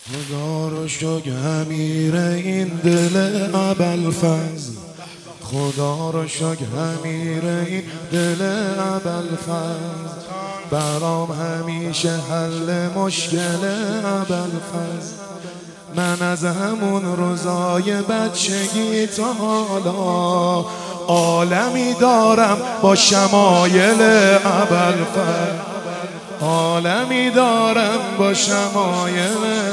خدا رو شکر امیر این دل ابوالفضل، خدا رو شکر امیر این دل ابوالفضل، برام همیشه حل مشکل ابوالفضل. من از همون روزای بچگی تا حالا عالمی دارم با شمایل ابوالفضل، عالمی دارم با شمایل.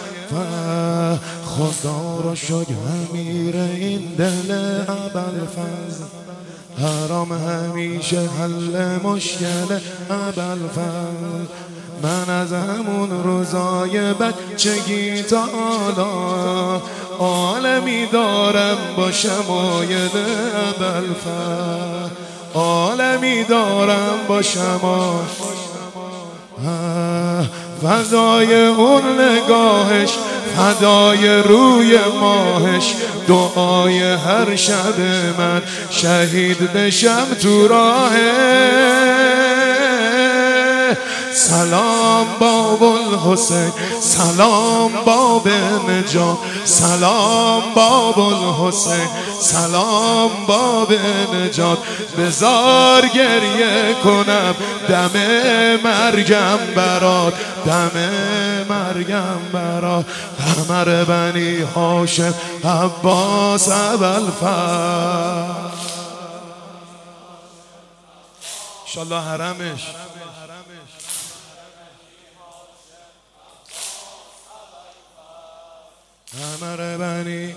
خدا رو شکر امیر این دل ابوالفضل، حرام همیشه حل مشکل ابوالفضل. من از همون روزای بچگی تا حالا عالمی دارم با شمایل ابوالفضل، عالمی دارم با شمایل. فدای اون نگاهش، فدای روی ماهش، دعای هر شب من شهید بشم تو راهش. سلام باب الحسین، سلام باب نجات، سلام باب الحسین، سلام باب نجات. بزار گریه کنم دم مرگم برات، دم مرگم برات. قمر بنی هاشم عباس ابوالفضل، انشالله حرمش. قمر بنی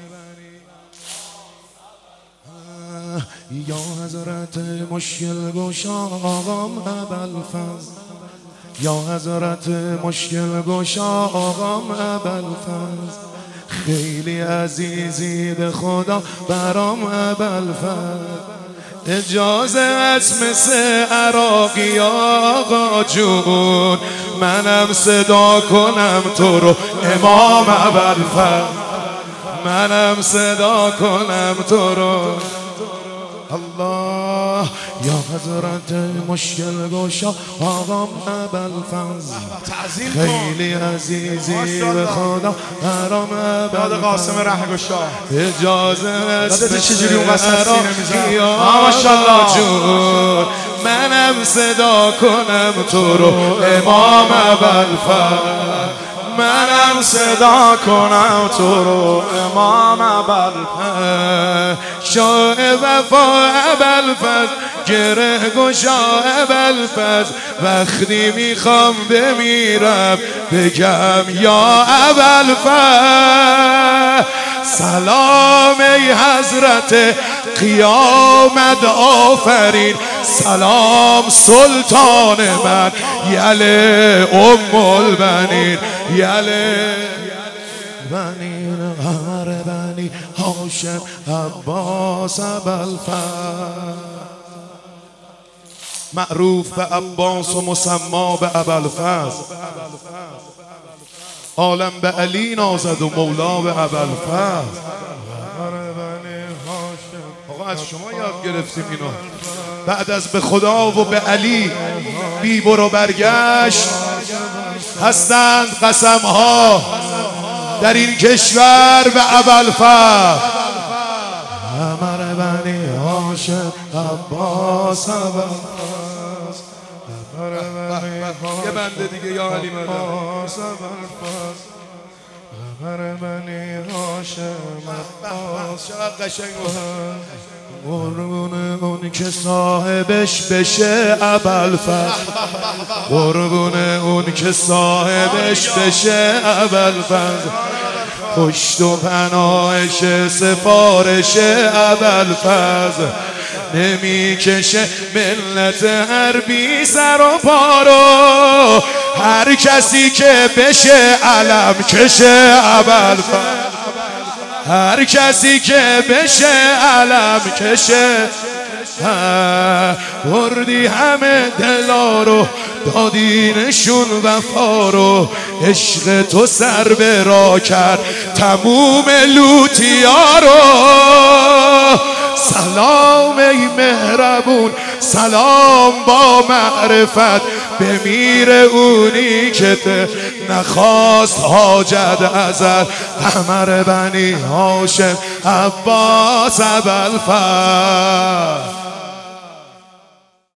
یا حضرت مشکل گشا آقام ابوالفضل، یا حضرت مشکل گشا آقام ابوالفضل. خیلی عزیزی به خدا برام ابوالفضل، اجازه از مثل عراقی آقا جون منم صدا کنم تو رو امام ابوالفضل، منم صدا کنم تو رو. الله یا حضرت مشکل گشا آقام ابوالفضل، خیلی عزیزی به خدا حرام ابوالفضل. قاسم رهگشا اجازه است چجوری اون وسط سینه میزنه ماشاءالله جون منم صدا کنم تو رو امام ابوالفضل، منم صدا کنم تو رو امام ابوالفضل. شاه وفا ابوالفضل، گره گشا ابوالفضل، وقتی میخوام بمیرم بگم یا ابوالفضل. سلام ای حضرت قیامت آفرین، سلام سلطان من یله ام البنین، یله بنین. قمر بنی هاشم عباس ابوالفضل، معروف به عباس و مسما به ابوالفضل. عالم به علی نازد و مولا به ابوالفضل. آقا از شما یاد گرفتیم اینو. بعد از به خدا و به علی بی برو برگشت هستند قسمها در این کشور به ابوالفضل. قمر بنی هاشم عباس ابوالفضل، یه بنده دیگه یا علی مدد. قمر بنی هاشم عباس، چقدر قشنگ بود. قربون اون که صاحبش بشه ابوالفضل، قربون اون که صاحبش بشه ابوالفضل. پشت و پناهش سفارش ابوالفضل، نمیکشه ملت حربی سر و پارو. هر کسی که بشه علم کشه ابوالفضل، هر کسی که بشه علم کشه. بردی همه دلا رو، دادی نشون وفا رو، عشق تو سر به راه کرد تموم لوتیا رو. سلام ای مهربون، سلام با معرفت، بمیر اونی که نخواست حاجت ازل، قمر بنی هاشم عباس ابوالفضل.